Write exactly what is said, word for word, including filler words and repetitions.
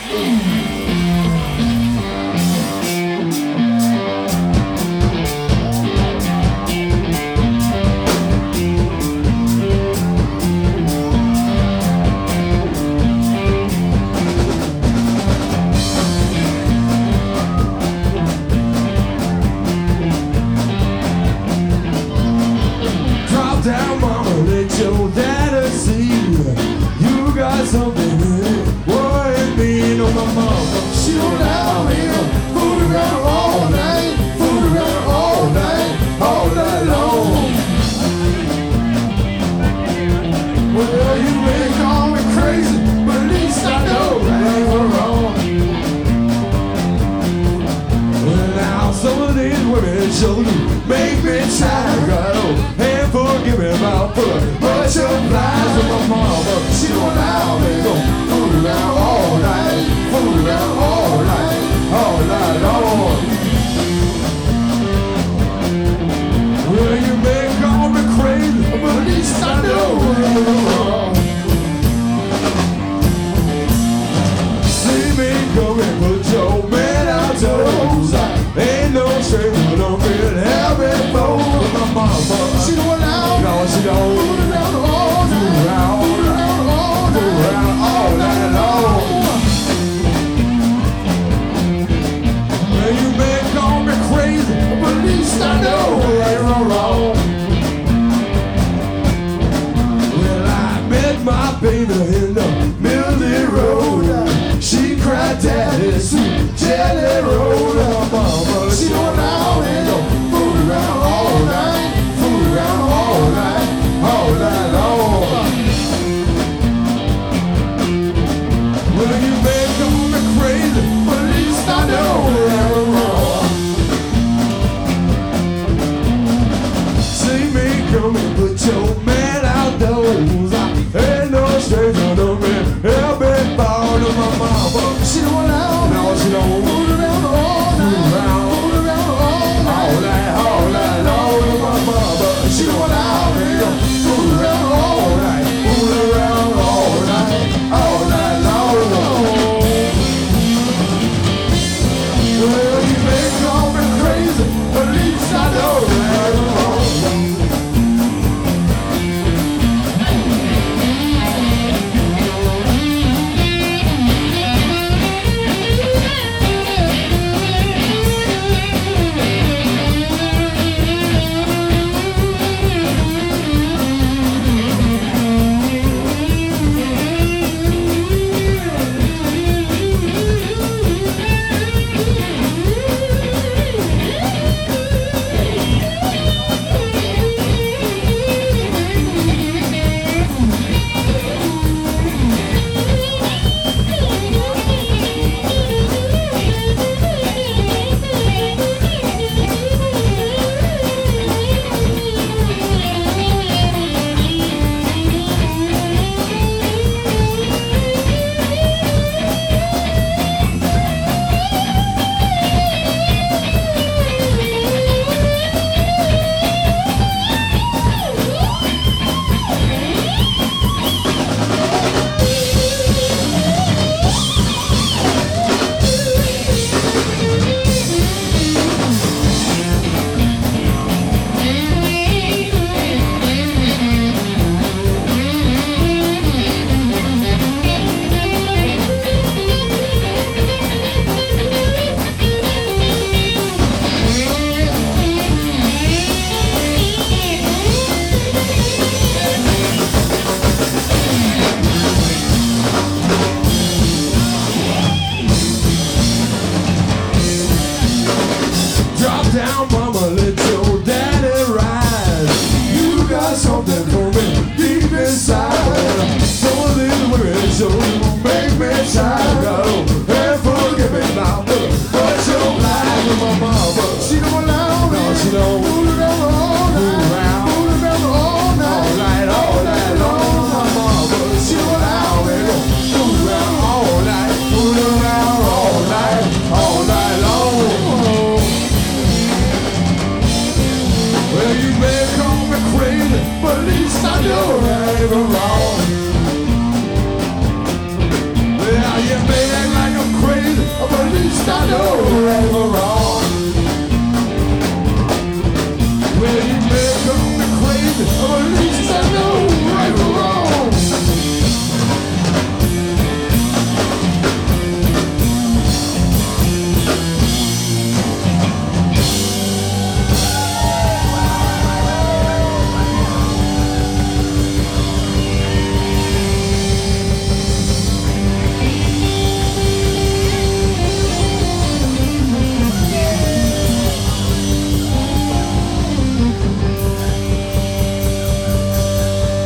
Down, mama, let your daddy see you got something in it. What it mean on my mama? She don't have me. Fool around all night, fool around all night, all night long. Well, you may call me crazy, but at least I know right or wrong. Well, now some of these women show you make me tired. Forgive me about putting a bunch of flies on my mama. She don't allow me to fool around all night, fool around all night, all night long. Well, you may call me crazy, but at least I know I'm wrong. See me coming, put your man out toes. Ain't no shame, but don't feel heavy for my mama. She I know.